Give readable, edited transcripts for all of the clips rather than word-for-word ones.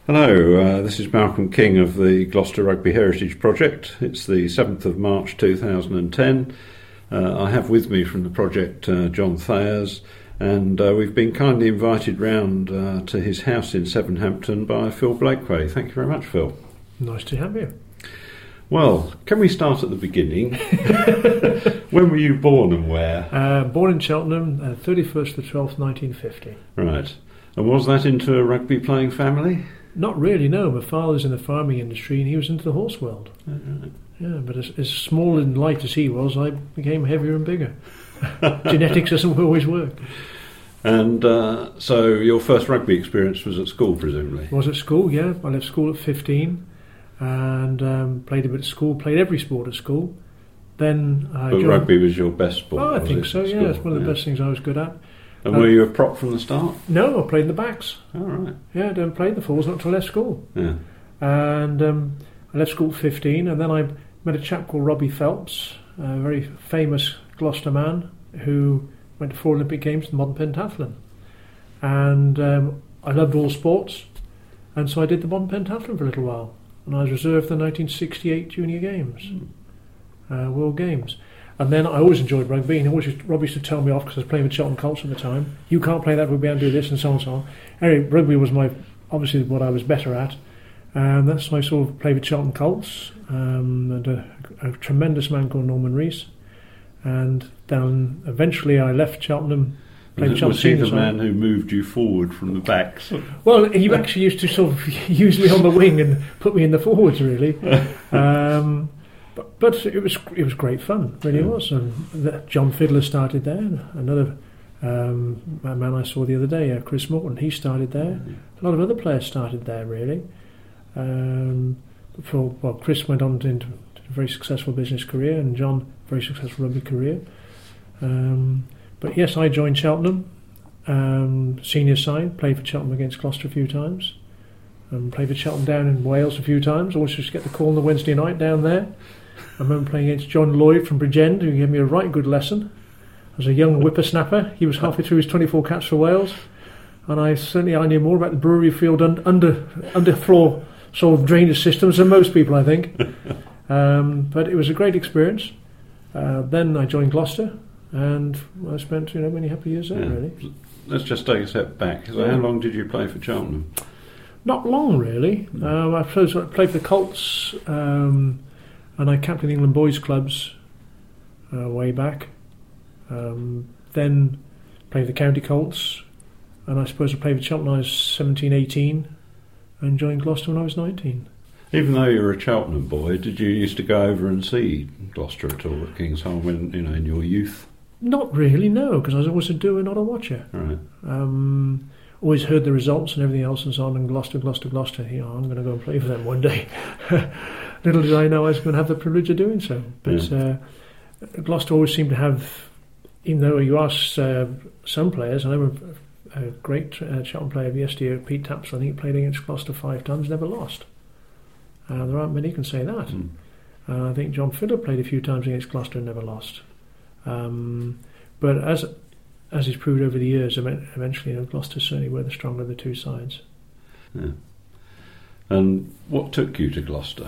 Hello, this is Malcolm King of the Gloucester Rugby Heritage Project. It's the 7th of March 2010. I have with me from the project John Thayers, and we've been kindly invited round to his house in Sevenhampton by Phil Blakeway. Thank you very much, Phil. Nice to have you. Well, can we start at the beginning? When were you born and where? Born in Cheltenham, 31st of the 12th, 1950. Right. And was that into a rugby playing family? Not really, no. My father's in the farming industry and he was into the horse world. Right. Yeah, but as small and light as he was, I became heavier and bigger. Genetics doesn't always work. And so your first rugby experience was at school, presumably? Was at school, yeah. I left school at 15 and played a bit at school, played every sport at school. Then But rugby was your best sport? Oh, I think so, yeah. It's one of the best things I was good at. And were you a prop from the start? No, I played in the backs. Oh, right. Yeah, I didn't play in the forwards not until I left school. Yeah. And I left school at 15, and then I met a chap called Robbie Phelps, a very famous Gloucester man who went to 4 Olympic Games in the modern pentathlon. And I loved all sports, and so I did the modern pentathlon for a little while. And I was reserved for the 1968 Junior Games, World Games. And then I always enjoyed rugby, and Robbie used to tell me off because I was playing with Cheltenham Colts at the time. You can't play that rugby and do this, and so on and so on. Anyway, rugby was obviously what I was better at. And that's why I sort of played with Cheltenham Colts, and a tremendous man called Norman Rees. And then eventually I left Cheltenham. Was he the man who moved you forward from the backs? Well, he actually used to sort of use me on the wing and put me in the forwards, really. But it was great fun, really was. And John Fiddler started there. Another man I saw the other day, Chris Morton, he started there. A lot of other players started there, really. Chris went on into a very successful business career, and John, very successful rugby career. But yes, I joined Cheltenham, senior side, played for Cheltenham against Gloucester a few times, and played for Cheltenham down in Wales a few times. Always just get the call on the Wednesday night down there. I remember playing against John Lloyd from Bridgend, who gave me a right good lesson. As a young whippersnapper, he was halfway through his 24 caps for Wales, and I knew more about the Brewery Field underfloor sort of drainage systems than most people, I think. But it was a great experience. Then I joined Gloucester, and I spent many happy years there, really. Let's just take a step back. So how long did you play for Cheltenham? Not long, really. I played for the Colts, and I captained the England boys clubs way back. Then played the County Colts, and I suppose I played for Cheltenham when I was 17, 18, and joined Gloucester when I was 19. Even though you were a Cheltenham boy, did you used to go over and see Gloucester at all at Kingsholm when in your youth? Not really, no, because I was always a doer, not a watcher. Right. Always heard the results and everything else and so on, and Gloucester. I'm going to go and play for them one day. Little did I know I was going to have the privilege of doing so. But Gloucester always seemed to have, even though you ask some players, I remember a great Cheltenham player of yesteryear, Pete Tapsell, I think he played against Gloucester 5 times, never lost. There aren't many who can say that. I think John Fiddler played a few times against Gloucester and never lost. But as is proved over the years, eventually Gloucester certainly were the stronger of the two sides. Yeah. And what took you to Gloucester?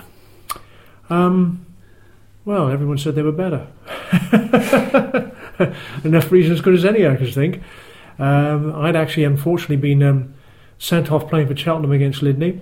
Well, everyone said they were better. Enough reason as good as any, I could think. I'd actually unfortunately been sent off playing for Cheltenham against Lydney.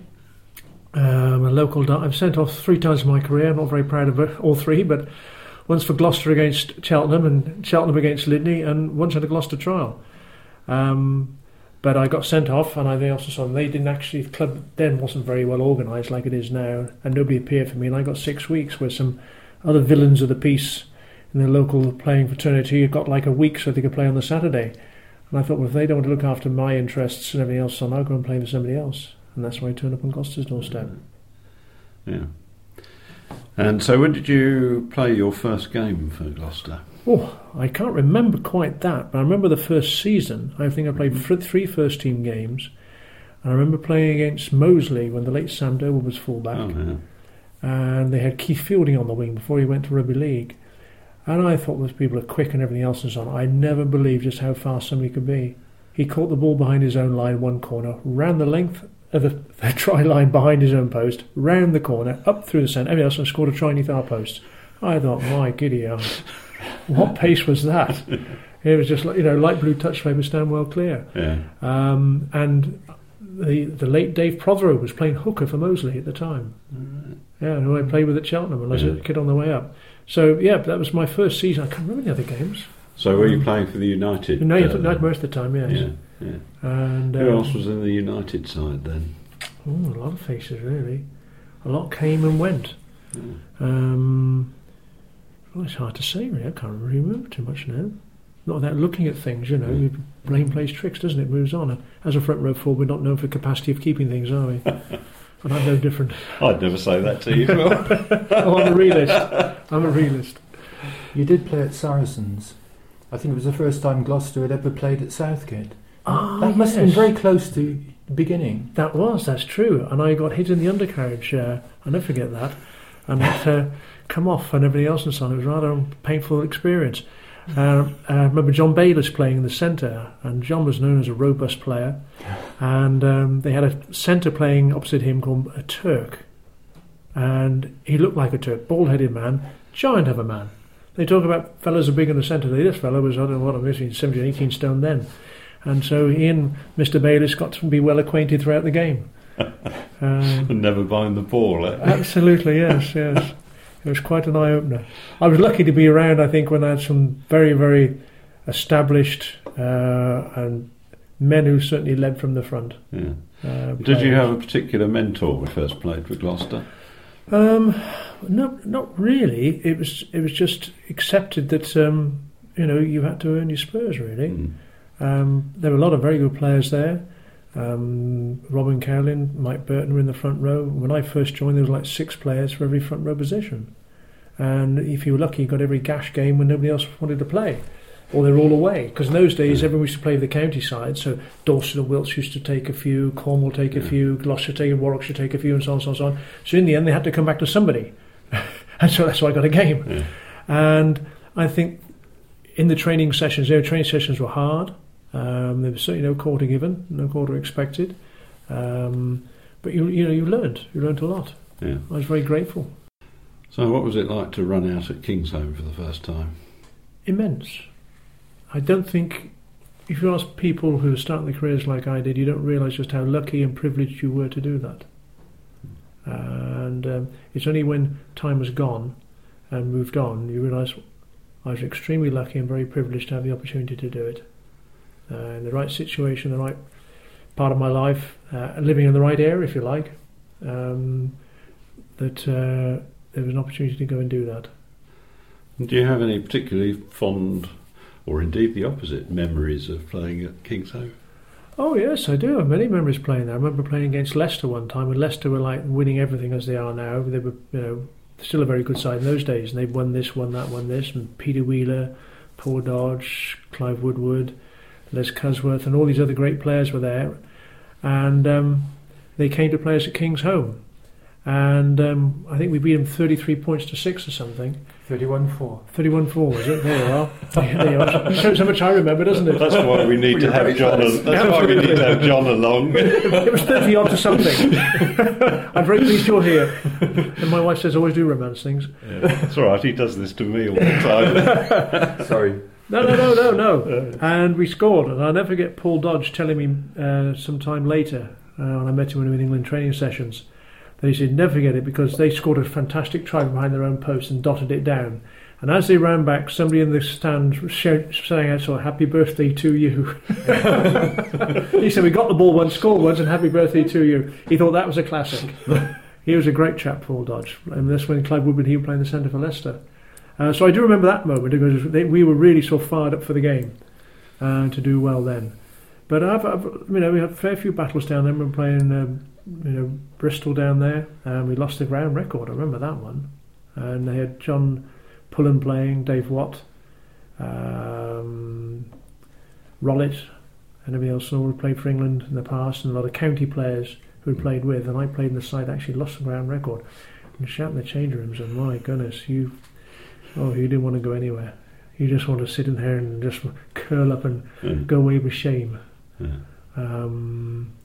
I've sent off 3 times in my career. I'm not very proud of it, all 3, but once for Gloucester against Cheltenham and Cheltenham against Lydney, and once at a Gloucester trial. But I got sent off, and I also saw they didn't actually. The club then wasn't very well organised like it is now, and nobody appeared for me. And I got 6 weeks with some other villains of the peace in the local playing fraternity who got like a week so they could play on the Saturday. And I thought, well, if they don't want to look after my interests and everything else, so I'll go and play for somebody else. And that's why I turned up on Gloucester's doorstep. Yeah. And so when did you play your first game for Gloucester? Oh, I can't remember quite that, but I remember the first season. I think I played 3 first-team games. And I remember playing against Moseley when the late Sam Dover was fullback. Oh, yeah. And they had Keith Fielding on the wing before he went to Rugby League. And I thought those people are quick and everything else and so on. I never believed just how fast somebody could be. He caught the ball behind his own line, one corner, ran the length of the try line behind his own post, round the corner, up through the centre, everyone else, and scored a try underneath our post. I thought, my giddy aunt, what pace was that? It was just like, light blue touchline would stand well clear. Yeah. And the late Dave Prothero was playing hooker for Moseley at the time. Right. Yeah, who I played with at Cheltenham when I was a kid on the way up. So yeah, that was my first season. I can't remember the other games. So were you playing for the United? United most of the time, yes. Yeah. And who else was in the United side then? A lot of faces, really. A lot came and went. It's hard to say, really. I can't really remember too much now. Not without looking at things, Your brain plays tricks, doesn't it? Moves on. And as a front row forward, we're not known for capacity of keeping things, are we? And I'm no different. I'd never say that to you, Phil. I'm a realist. You did play at Saracens. I think it was the first time Gloucester had ever played at Southgate. That must have been very close to the beginning. That's true. And I got hit in the undercarriage. I'll never forget that. And it come off and everything else and so on. It was rather a painful experience. I remember John Bayliss playing in the centre, and John was known as a robust player, and they had a centre playing opposite him called a Turk, and he looked like a Turk, bald-headed man, giant of a man. They talk about fellas are big in the centre. This fellow was, I don't know what I'm missing, 17, 18 stone then, and so he and Mr. Bayliss got to be well acquainted throughout the game. Never bind the ball, eh? Absolutely, yes. It was quite an eye-opener. I was lucky to be around, I think, when I had some very, very established and men who certainly led from the front. Yeah. Did you have a particular mentor when you first played for Gloucester? No, not really. It was just accepted that you had to earn your spurs, really. There were a lot of very good players there. Robin Cowlin, Mike Burton were in the front row. When I first joined, there was like 6 players for every front row position, and if you were lucky, you got every gash game when nobody else wanted to play, or they're all away, because in those days everyone used to play the county side, so Dorset and Wilts used to take a few, Cornwall take a few, Gloucester take a, Warwickshire take a few, and so on, so on, so on. So in the end they had to come back to somebody and so that's why I got a game. And I think in the training sessions were hard. There was certainly no quarter given, no quarter expected, but you learned a lot. Yeah. I was very grateful. So what was it like to run out at Kingsholm for the first time? Immense. I don't think, if you ask people who are starting their careers like I did, you don't realise just how lucky and privileged you were to do that. And it's only when time has gone and moved on you realise I was extremely lucky and very privileged to have the opportunity to do it. In the right situation, the right part of my life, living in the right area, if you like, that there was an opportunity to go and do that. Do you have any particularly fond, or indeed the opposite, memories of playing at Kingsholm? Oh yes, I do. I have many memories playing there. I remember playing against Leicester one time, when Leicester were like winning everything as they are now. They were, still a very good side in those days, and they'd won this, won that, won this, and Peter Wheeler, Paul Dodge, Clive Woodward, Les Cusworth, and all these other great players were there, and they came to play us at Kingsholm, and I think we beat them 33 points to 6 or something. 31-4. 31-4 was it? There you are. There you are. It shows how much I remember, doesn't it? That's why we need to have John. That's why we need to have John along. It was 30 odd to something. I'm very pleased you're here. And my wife says I always do romance things. Yeah, that's all right. He does this to me all the time. Sorry. No. And we scored, and I'll never forget Paul Dodge telling me some time later, when I met him in New England training sessions, that he said never forget it, because they scored a fantastic try behind their own post and dotted it down. And as they ran back, somebody in the stand sang out, so happy birthday to you. He said, we got the ball once, scored once, and happy birthday to you. He thought that was a classic. He was a great chap, Paul Dodge. And that's when Clive Woodward, he was playing the centre for Leicester. So I do remember that moment, because we were really so fired up for the game to do well then. But we had a fair few battles down there. We were playing Bristol down there, and we lost the ground record. I remember that one. And they had John Pullen playing, Dave Watt, Rollitt, and everybody else who had played for England in the past, and a lot of county players who had played with. And I played in the side that actually lost the ground record. And shouting in the change rooms, and my goodness, you didn't want to go anywhere. You just want to sit in there and just curl up and go away with shame. Yeah.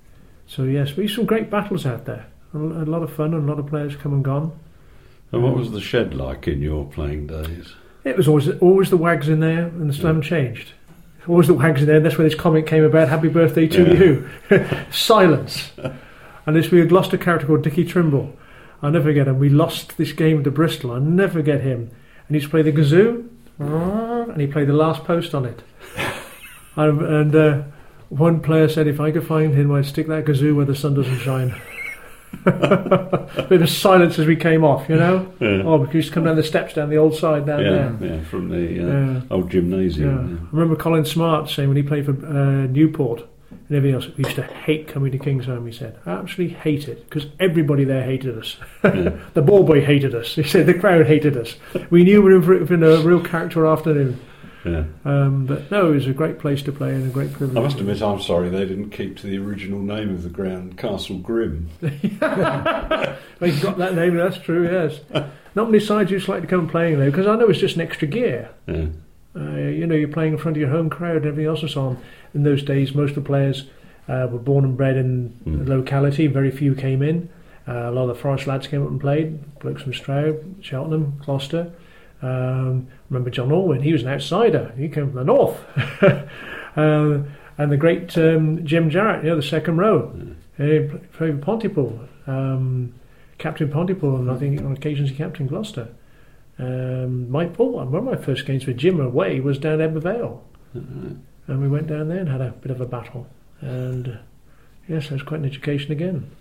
So yes, we had some great battles out there. A lot of fun and a lot of players come and gone. And what was the shed like in your playing days? It was always the wags in there, and the slam changed. Always the wags in there. That's where this comic came about. Happy birthday to you. Silence. And this we a Gloucester character called Dickie Trimble. I'll never forget him. We lost this game to Bristol. I'll never forget him. And he used to play the kazoo, and he played the last post on it. and one player said, if I could find him, I'd stick that kazoo where the sun doesn't shine. Bit of silence as we came off, you know. Yeah. Oh, because we used to come down the steps down the old side down there. Yeah, from the old gymnasium. Yeah. I remember Colin Smart saying when he played for Newport and everything else, we used to hate coming to Kingsholm. He said, I absolutely hate it because everybody there hated us. The ball boy hated us. He said the crowd hated us. We knew we were in a real character afternoon. Yeah. But no, it was a great place to play and a great privilege. I must admit, I'm sorry they didn't keep to the original name of the ground, Castle Grim. Well, you've got that name, that's true, yes. Not many sides used to like to come playing there, because I know it's just an extra gear. Yeah. You know, you're playing in front of your home crowd and everything else and so on. In those days, most of the players were born and bred in the locality. Very few came in. A lot of the Forest lads came up and played. Blokes from Stroud, Cheltenham, Gloucester. Remember John Orwin, he was an outsider. He came from the north. And the great Jim Jarrett, you know, the second row. He played with Pontypool. Captain Pontypool, and I think on occasions he captained Gloucester. Mike Paul, one of my first games with Jim away was down at Ebervale. And we went down there and had a bit of a battle. And yes, it was quite an education again.